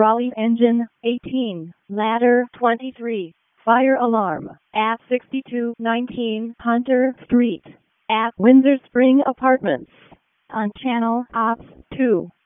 Raleigh engine 18, ladder 23, fire alarm at 6219 Hunter Street at Windsor Spring Apartments on Channel Ops 2.